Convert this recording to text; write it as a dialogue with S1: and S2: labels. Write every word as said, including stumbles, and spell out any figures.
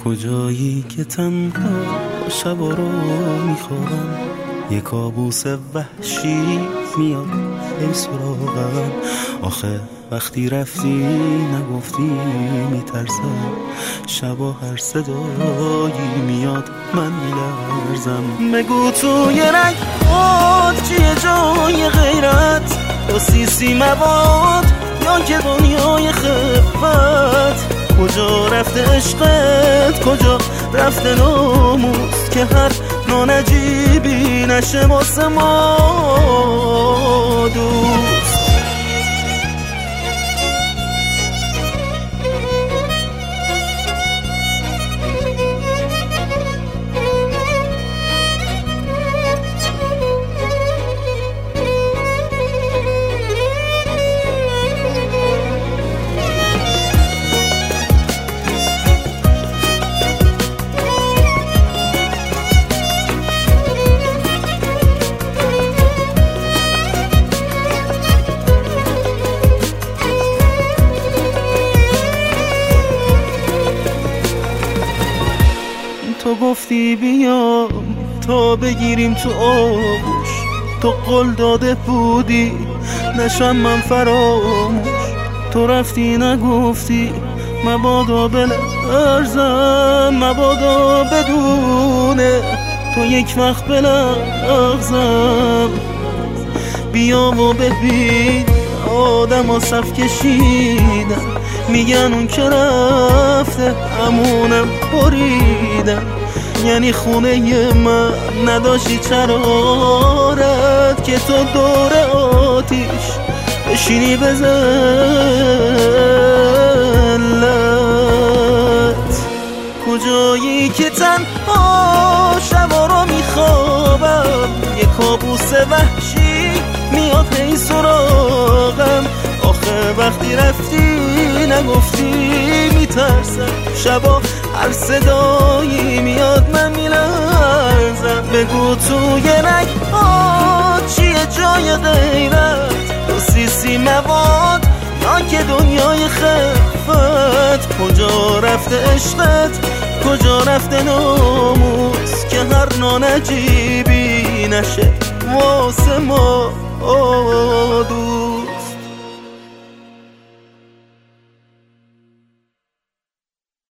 S1: کجایی که تنها شبا رو میخوابم، یه کابوس وحشی میاد ای سراغم. آخه وقتی رفتی نگفتی میترسم، شبا هر صدایی میاد من میلرزم. بگو توی رنگ خود چیه جای غیرت، با سیسی مواد یا که دنیای خفت؟ کجا رفته عشقت، کجا رفته ناموس که هر نانجیبی نشه واسه ما دوست؟ تو گفتی بیام تا بگیریم تو آغوش، تو قول داده بودی نشم من فراموش. تو رفتی نگفتی مبادا بلرزم، مبادا بدونه تو یک وقت بلغزم. بیا و ببین آدم ها صف کشیدن، میگن اون که رفته همونم بریدن. یعنی خونه من نداشتی چرارت که تو دور آتیش بشینی به ذلت؟ کجایی که تنها شبا رو میخوابم، یه کابوس وحشی میاد هی سراغم. آخه وقتی رفتی نگفتی میترسم، شبا هر صدایی میاد من میلرزم. بگو توی رنگ ها چیه جای غیرت، تو سیسی مواد یا که دنیای خفت؟ کجا رفته عشقت، کجا رفته ناموس که هر نانجیبی نشه واسه ما دوست؟